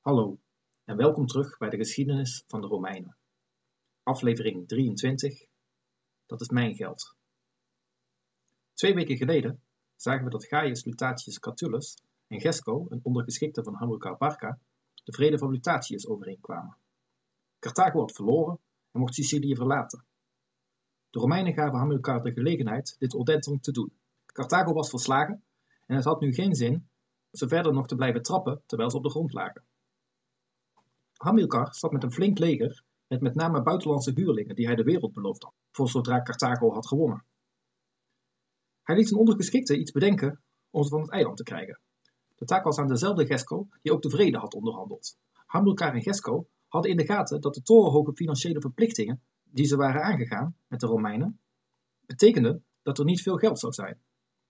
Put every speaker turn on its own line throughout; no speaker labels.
Hallo en welkom terug bij de geschiedenis van de Romeinen. Aflevering 23, dat is mijn geld. 2 weken geleden zagen we dat Gaius Lutatius Catulus en Gesco, een ondergeschikte van Hamilcar Barca, de vrede van Lutatius overeenkwamen. Carthago had verloren en mocht Sicilië verlaten. De Romeinen gaven Hamilcar de gelegenheid dit ordentelijk te doen. Carthago was verslagen en het had nu geen zin ze verder nog te blijven trappen terwijl ze op de grond lagen. Hamilcar zat met een flink leger met name buitenlandse huurlingen die hij de wereld beloofd had, voor zodra Carthago had gewonnen. Hij liet zijn ondergeschikte iets bedenken om ze van het eiland te krijgen. De taak was aan dezelfde Gesco die ook de vrede had onderhandeld. Hamilcar en Gesco hadden in de gaten dat de torenhoge financiële verplichtingen die ze waren aangegaan met de Romeinen, betekenden dat er niet veel geld zou zijn.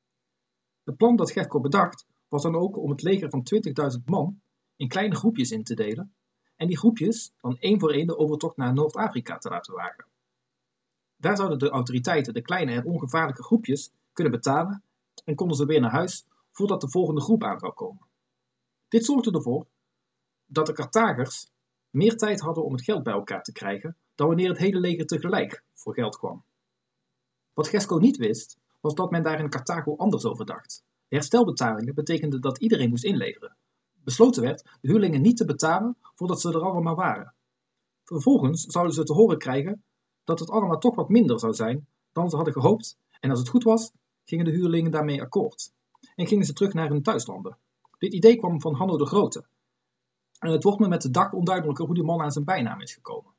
Het plan dat Gesco bedacht was dan ook om het leger van 20.000 man in kleine groepjes in te delen en die groepjes dan 1 voor 1 de overtocht naar Noord-Afrika te laten wagen. Daar zouden de autoriteiten de kleine en ongevaarlijke groepjes kunnen betalen en konden ze weer naar huis voordat de volgende groep aan zou komen. Dit zorgde ervoor dat de Carthagers meer tijd hadden om het geld bij elkaar te krijgen dan wanneer het hele leger tegelijk voor geld kwam. Wat Gesco niet wist, was dat men daar in Carthago anders over dacht. De herstelbetalingen betekenden dat iedereen moest inleveren. Besloten werd de huurlingen niet te betalen voordat ze er allemaal waren. Vervolgens zouden ze te horen krijgen dat het allemaal toch wat minder zou zijn dan ze hadden gehoopt en als het goed was, gingen de huurlingen daarmee akkoord en gingen ze terug naar hun thuislanden. Dit idee kwam van Hanno de Grote en het wordt me met de dag onduidelijker hoe die man aan zijn bijnaam is gekomen.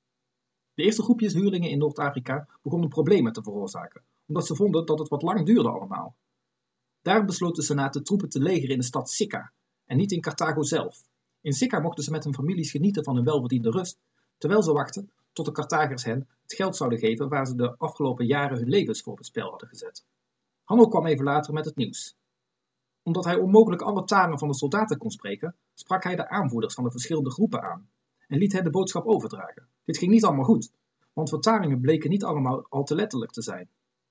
De eerste groepjes huurlingen in Noord-Afrika begonnen problemen te veroorzaken, omdat ze vonden dat het wat lang duurde allemaal. Daarom besloot de Senaat de troepen te legeren in de stad Sicca en niet in Carthago zelf. In Sicca mochten ze met hun families genieten van hun welverdiende rust, terwijl ze wachten tot de Carthagers hen het geld zouden geven waar ze de afgelopen jaren hun levens voor op het spel hadden gezet. Hanno kwam even later met het nieuws. Omdat hij onmogelijk alle talen van de soldaten kon spreken, sprak hij de aanvoerders van de verschillende groepen aan en liet hen de boodschap overdragen. Dit ging niet allemaal goed, want vertalingen bleken niet allemaal al te letterlijk te zijn.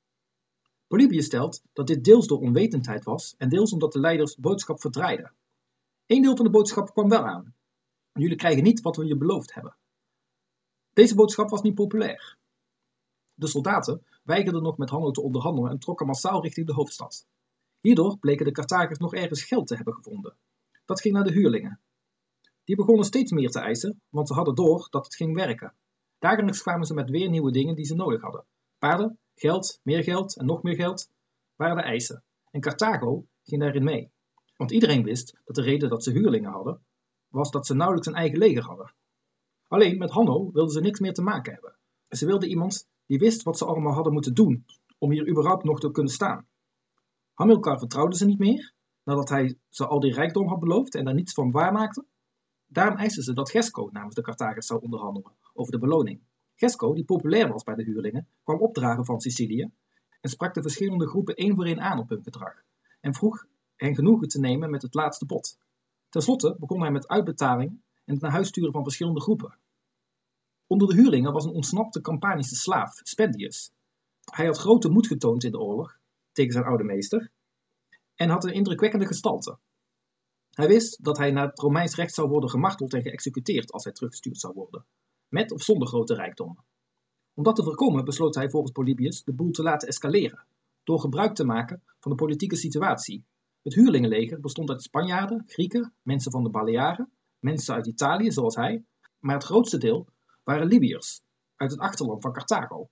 Polybius stelt dat dit deels door onwetendheid was en deels omdat de leiders de boodschap verdraaiden. Eén deel van de boodschap kwam wel aan. Jullie krijgen niet wat we je beloofd hebben. Deze boodschap was niet populair. De soldaten weigerden nog met Hanno te onderhandelen en trokken massaal richting de hoofdstad. Hierdoor bleken de Carthagers nog ergens geld te hebben gevonden. Dat ging naar de huurlingen. Die begonnen steeds meer te eisen, want ze hadden door dat het ging werken. Dagelijks kwamen ze met weer nieuwe dingen die ze nodig hadden. Paarden, geld, meer geld en nog meer geld waren de eisen. En Carthago ging daarin mee. Want iedereen wist dat de reden dat ze huurlingen hadden, was dat ze nauwelijks een eigen leger hadden. Alleen met Hanno wilden ze niks meer te maken hebben. Ze wilden iemand die wist wat ze allemaal hadden moeten doen om hier überhaupt nog te kunnen staan. Hamilcar vertrouwde ze niet meer, nadat hij ze al die rijkdom had beloofd en daar niets van waarmaakte. Daarom eisten ze dat Gesco namens de Carthagers zou onderhandelen over de beloning. Gesco, die populair was bij de huurlingen, kwam opdragen van Sicilië en sprak de verschillende groepen 1 voor 1 aan op hun gedrag en vroeg hen genoegen te nemen met het laatste bod. Ten slotte begon hij met uitbetaling en het naar huis sturen van verschillende groepen. Onder de huurlingen was een ontsnapte Campanische slaaf, Spendius. Hij had grote moed getoond in de oorlog tegen zijn oude meester en had een indrukwekkende gestalte. Hij wist dat hij naar het Romeins recht zou worden gemarteld en geëxecuteerd als hij teruggestuurd zou worden, met of zonder grote rijkdommen. Om dat te voorkomen besloot hij volgens Polybius de boel te laten escaleren, door gebruik te maken van de politieke situatie. Het huurlingenleger bestond uit Spanjaarden, Grieken, mensen van de Balearen, mensen uit Italië zoals hij, maar het grootste deel waren Libiërs uit het achterland van Carthago.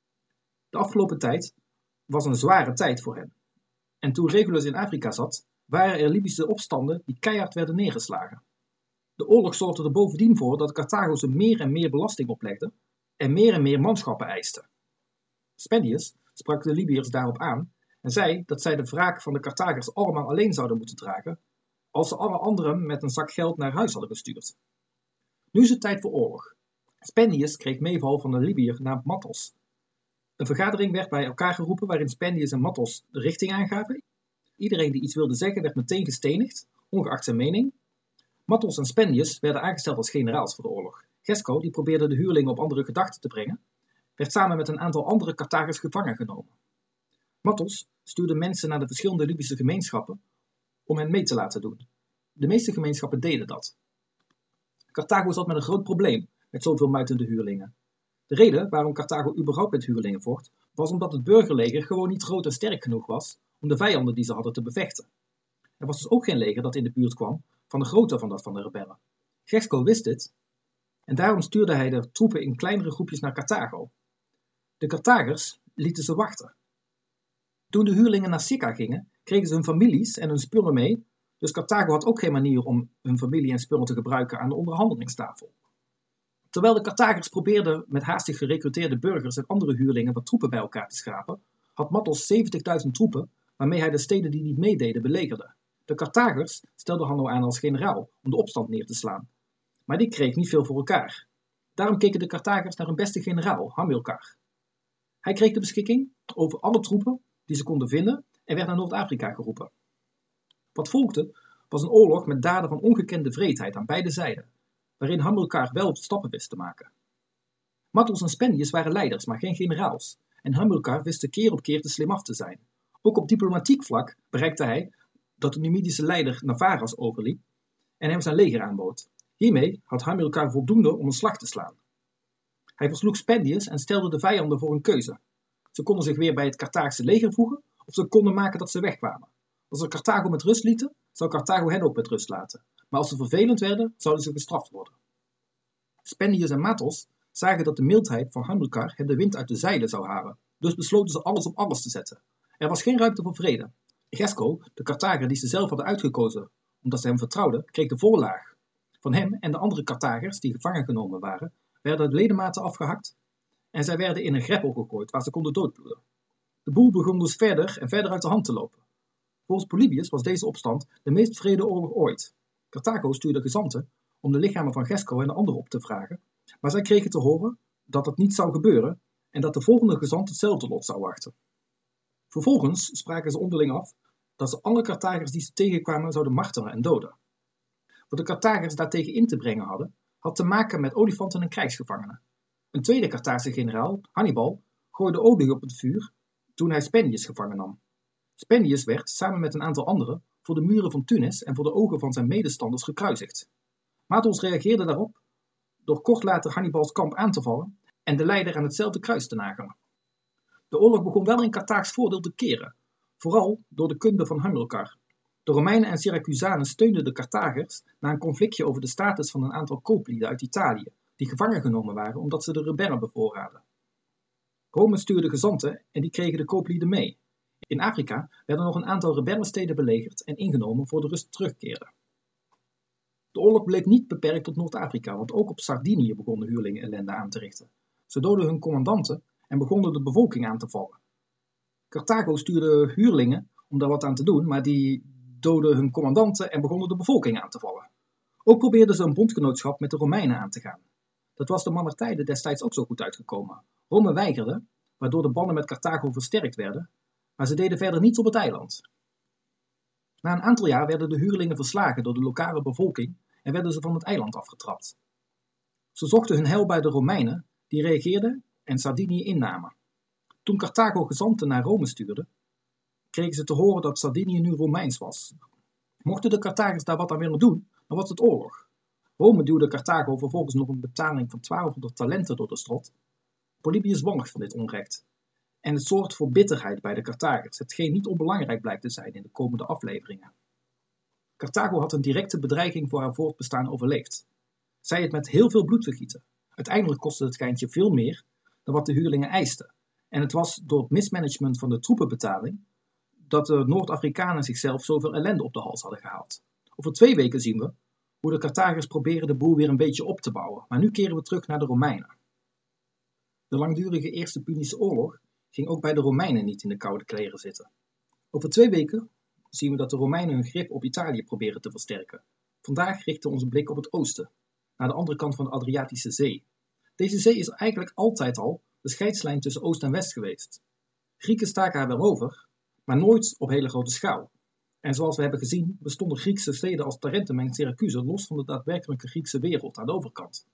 De afgelopen tijd was een zware tijd voor hen. En toen Regulus in Afrika zat, waren er Libische opstanden die keihard werden neergeslagen. De oorlog zorgde er bovendien voor dat Carthago ze meer en meer belasting oplegde en meer manschappen eiste. Spendius sprak de Libiërs daarop aan en zei dat zij de wraak van de Carthagers allemaal alleen zouden moeten dragen als ze alle anderen met een zak geld naar huis hadden gestuurd. Nu is het tijd voor oorlog. Spendius kreeg meeval van een Libiër genaamd Mattos. Een vergadering werd bij elkaar geroepen waarin Spendius en Mattos de richting aangaven. Iedereen die iets wilde zeggen werd meteen gestenigd, ongeacht zijn mening. Mattos en Spendius werden aangesteld als generaals voor de oorlog. Gesco, die probeerde de huurlingen op andere gedachten te brengen, werd samen met een aantal andere Carthagers gevangen genomen. Mattos stuurde mensen naar de verschillende Libische gemeenschappen om hen mee te laten doen. De meeste gemeenschappen deden dat. Carthago zat met een groot probleem met zoveel muitende huurlingen. De reden waarom Carthago überhaupt met huurlingen vocht, was omdat het burgerleger gewoon niet groot en sterk genoeg was om de vijanden die ze hadden te bevechten. Er was dus ook geen leger dat in de buurt kwam van de grootte van dat van de rebellen. Gisco wist dit en daarom stuurde hij de troepen in kleinere groepjes naar Carthago. De Carthagers lieten ze wachten. Toen de huurlingen naar Sicca gingen, kregen ze hun families en hun spullen mee, dus Carthago had ook geen manier om hun familie en spullen te gebruiken aan de onderhandelingstafel. Terwijl de Carthagers probeerden met haastig gerecruiteerde burgers en andere huurlingen wat troepen bij elkaar te schrapen, had Mathos 70.000 troepen waarmee hij de steden die niet meededen belegerde. De Carthagers stelden Hanno aan als generaal om de opstand neer te slaan, maar die kreeg niet veel voor elkaar. Daarom keken de Carthagers naar hun beste generaal, Hamilcar. Hij kreeg de beschikking over alle troepen die ze konden vinden en werd naar Noord-Afrika geroepen. Wat volgde was een oorlog met daden van ongekende wreedheid aan beide zijden, waarin Hamilcar wel stappen wist te maken. Mathos en Spendius waren leiders, maar geen generaals, en Hamilcar wist keer op keer te slim af te zijn. Ook op diplomatiek vlak bereikte hij dat de Numidische leider Navaras overliep en hem zijn leger aanbood. Hiermee had Hamilcar voldoende om een slag te slaan. Hij versloeg Spendius en stelde de vijanden voor een keuze. Ze konden zich weer bij het Carthaagse leger voegen, of ze konden maken dat ze wegkwamen. Als ze Carthago met rust lieten, zou Carthago hen ook met rust laten. Maar als ze vervelend werden, zouden ze gestraft worden. Spendius en Mathos zagen dat de mildheid van Hamilcar hen de wind uit de zeilen zou halen, dus besloten ze alles op alles te zetten. Er was geen ruimte voor vrede. Gisco, de Carthager die ze zelf hadden uitgekozen omdat ze hem vertrouwden, kreeg de volle laag. Van hem en de andere Carthagers die gevangen genomen waren, werden de ledematen afgehakt en zij werden in een greppel gegooid waar ze konden doodbloeden. De boel begon dus verder en verder uit de hand te lopen. Volgens Polybius was deze opstand de meest wrede oorlog ooit. Carthago stuurde gezanten om de lichamen van Gisco en de anderen op te vragen, maar zij kregen te horen dat dat niet zou gebeuren en dat de volgende gezant hetzelfde lot zou wachten. Vervolgens spraken ze onderling af dat ze alle Carthagers die ze tegenkwamen zouden martelen en doden. Wat de Carthagers daartegen in te brengen hadden, had te maken met olifanten en krijgsgevangenen. Een tweede Carthaagse generaal, Hannibal, gooide olie op het vuur toen hij Spendius gevangen nam. Spendius werd, samen met een aantal anderen, voor de muren van Tunis en voor de ogen van zijn medestanders gekruisigd. Mathos reageerde daarop door kort later Hannibals kamp aan te vallen en de leider aan hetzelfde kruis te nagelen. De oorlog begon wel in Carthaags voordeel te keren, vooral door de kunde van Hamilcar. De Romeinen en Syracusanen steunden de Carthagers na een conflictje over de status van een aantal kooplieden uit Italië, die gevangen genomen waren omdat ze de rebellen bevoorraden. Rome stuurde gezanten en die kregen de kooplieden mee. In Afrika werden nog een aantal rebellensteden belegerd en ingenomen voor de rust terugkeerden. De oorlog bleef niet beperkt tot Noord-Afrika, want ook op Sardinië begonnen huurlingen ellende aan te richten. Ze doodden hun commandanten en begonnen de bevolking aan te vallen. Carthago stuurde huurlingen om daar wat aan te doen, maar die doodden hun commandanten en begonnen de bevolking aan te vallen. Ook probeerden ze een bondgenootschap met de Romeinen aan te gaan. Dat was de Mannertijden destijds ook zo goed uitgekomen. Rome weigerde, waardoor de banden met Carthago versterkt werden, maar ze deden verder niets op het eiland. Na een aantal jaar werden de huurlingen verslagen door de lokale bevolking en werden ze van het eiland afgetrapt. Ze zochten hun heil bij de Romeinen, die reageerden en Sardinië innamen. Toen Carthago gezanten naar Rome stuurde, kregen ze te horen dat Sardinië nu Romeins was. Mochten de Carthagers daar wat aan willen doen, dan was het oorlog. Rome duwde Carthago vervolgens nog een betaling van 1200 talenten door de strot. Polybius walgt van dit onrecht. En het zorgt voor bitterheid bij de Carthagers, hetgeen niet onbelangrijk blijkt te zijn in de komende afleveringen. Carthago had een directe bedreiging voor haar voortbestaan overleefd. Zij het met heel veel bloedvergieten. Uiteindelijk kostte het geintje veel meer dan wat de huurlingen eisten. En het was door het mismanagement van de troepenbetaling dat de Noord-Afrikanen zichzelf zoveel ellende op de hals hadden gehaald. Over 2 weken zien we hoe de Carthagers proberen de boel weer een beetje op te bouwen. Maar nu keren we terug naar de Romeinen. De langdurige Eerste Punische Oorlog ging ook bij de Romeinen niet in de koude kleren zitten. Over 2 weken zien we dat de Romeinen hun grip op Italië proberen te versterken. Vandaag richten we onze blik op het oosten, naar de andere kant van de Adriatische Zee. Deze zee is eigenlijk altijd al de scheidslijn tussen Oost en West geweest. Grieken staken haar wel over, maar nooit op hele grote schaal. En zoals we hebben gezien, bestonden Griekse steden als Tarentum en Syracuse los van de daadwerkelijke Griekse wereld aan de overkant.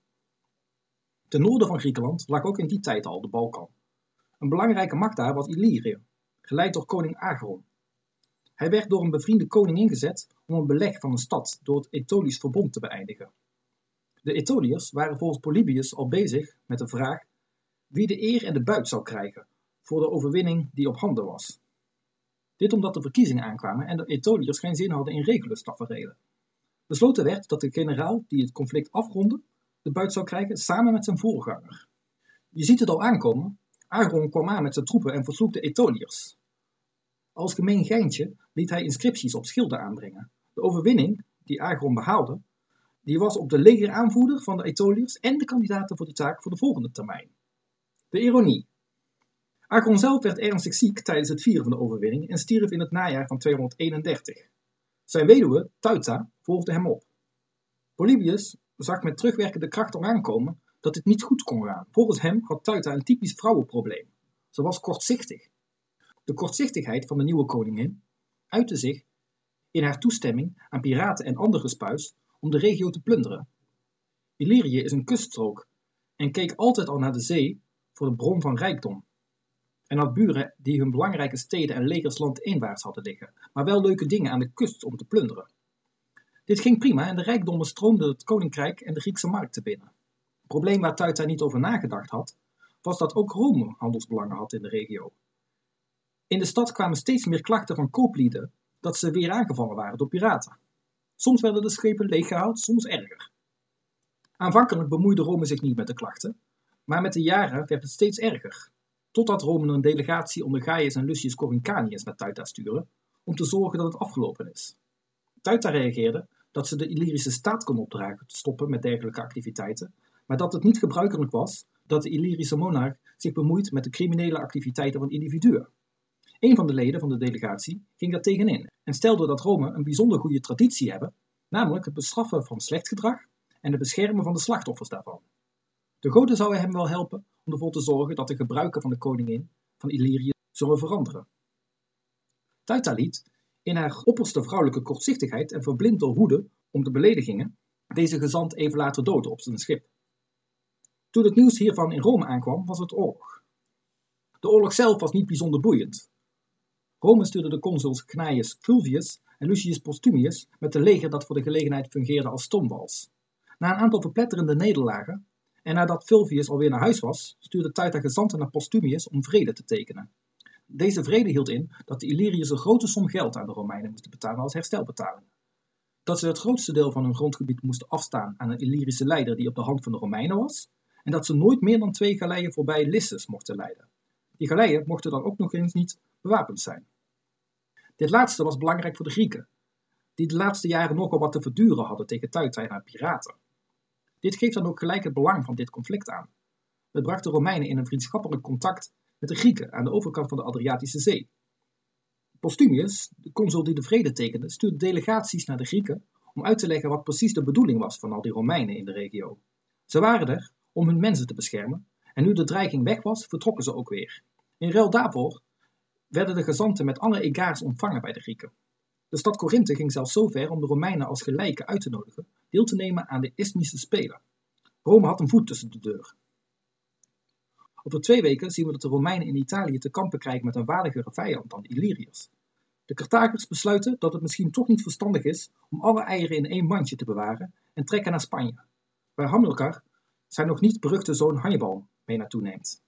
Ten noorden van Griekenland lag ook in die tijd al de Balkan. Een belangrijke macht daar was Illyrië, geleid door koning Agron. Hij werd door een bevriende koning ingezet om een beleg van een stad door het Etolisch Verbond te beëindigen. De Aetoliërs waren volgens Polybius al bezig met de vraag wie de eer en de buit zou krijgen voor de overwinning die op handen was. Dit omdat de verkiezingen aankwamen en de Aetoliërs geen zin hadden in regelustaferelen. Besloten werd dat de generaal die het conflict afrondde de buit zou krijgen samen met zijn voorganger. Je ziet het al aankomen, Agron kwam aan met zijn troepen en versloeg de Aetoliërs. Als gemeen geintje liet hij inscripties op schilden aanbrengen. De overwinning die Agron behaalde, die was op de legeraanvoerder van de Aetoliërs en de kandidaten voor de taak voor de volgende termijn. De ironie. Agron zelf werd ernstig ziek tijdens het vieren van de overwinning en stierf in het najaar van 231. Zijn weduwe, Tuita, volgde hem op. Polybius zag met terugwerkende kracht al aankomen dat dit niet goed kon gaan. Volgens hem had Tuita een typisch vrouwenprobleem. Ze was kortzichtig. De kortzichtigheid van de nieuwe koningin uitte zich in haar toestemming aan piraten en andere gespuis om de regio te plunderen. Illyrië is een kuststrook en keek altijd al naar de zee voor de bron van rijkdom. En had buren die hun belangrijke steden en legers landinwaarts hadden liggen, maar wel leuke dingen aan de kust om te plunderen. Dit ging prima en de rijkdommen stroomden het koninkrijk en de Griekse markten binnen. Het probleem waar Tuita niet over nagedacht had, was dat ook Rome handelsbelangen had in de regio. In de stad kwamen steeds meer klachten van kooplieden dat ze weer aangevallen waren door piraten. Soms werden de schepen leeggehaald, soms erger. Aanvankelijk bemoeide Rome zich niet met de klachten, maar met de jaren werd het steeds erger. Totdat Rome een delegatie onder Gaius en Lucius Coruncanius naar Tuita stuurde, om te zorgen dat het afgelopen is. Tuita reageerde dat ze de Illyrische staat kon opdragen te stoppen met dergelijke activiteiten, maar dat het niet gebruikelijk was dat de Illyrische monarch zich bemoeit met de criminele activiteiten van individuen. Een van de leden van de delegatie ging daar tegenin en stelde dat Rome een bijzonder goede traditie hebben, namelijk het bestraffen van slecht gedrag en het beschermen van de slachtoffers daarvan. De goden zouden hem wel helpen om ervoor te zorgen dat de gebruiken van de koningin van Illyrië zullen veranderen. Tuita liet, in haar opperste vrouwelijke kortzichtigheid en verblind door woede om de beledigingen, deze gezant even later doden op zijn schip. Toen het nieuws hiervan in Rome aankwam, was het oorlog. De oorlog zelf was niet bijzonder boeiend. Rome stuurde de consuls Gnaeus Fulvius en Lucius Postumius met een leger dat voor de gelegenheid fungeerde als stoomwals. Na een aantal verpletterende nederlagen en nadat Fulvius alweer naar huis was, stuurde Tuita gezanten naar Postumius om vrede te tekenen. Deze vrede hield in dat de Illyriërs een grote som geld aan de Romeinen moesten betalen als herstelbetaling. Dat ze het grootste deel van hun grondgebied moesten afstaan aan een Illyrische leider die op de hand van de Romeinen was, en dat ze nooit meer dan 2 galeien voorbij Lissus mochten leiden. Die galeien mochten dan ook nog eens niet bewapend zijn. Dit laatste was belangrijk voor de Grieken, die de laatste jaren nogal wat te verduren hadden tegen Tuita en haar piraten. Dit geeft dan ook gelijk het belang van dit conflict aan. Het bracht de Romeinen in een vriendschappelijk contact met de Grieken aan de overkant van de Adriatische Zee. Postumius, de consul die de vrede tekende, stuurde delegaties naar de Grieken om uit te leggen wat precies de bedoeling was van al die Romeinen in de regio. Ze waren er om hun mensen te beschermen en nu de dreiging weg was, vertrokken ze ook weer. In ruil daarvoor werden de gezanten met alle egaars ontvangen bij de Grieken. De stad Korinthe ging zelfs zo ver om de Romeinen als gelijken uit te nodigen deel te nemen aan de Isthmische Spelen. Rome had een voet tussen de deur. Over 2 weken zien we dat de Romeinen in Italië te kampen krijgen met een waardigere vijand dan de Illyriërs. De Carthagers besluiten dat het misschien toch niet verstandig is om alle eieren in 1 mandje te bewaren en trekken naar Spanje, waar Hamilcar zijn nog niet beruchte zoon Hannibal mee naartoe neemt.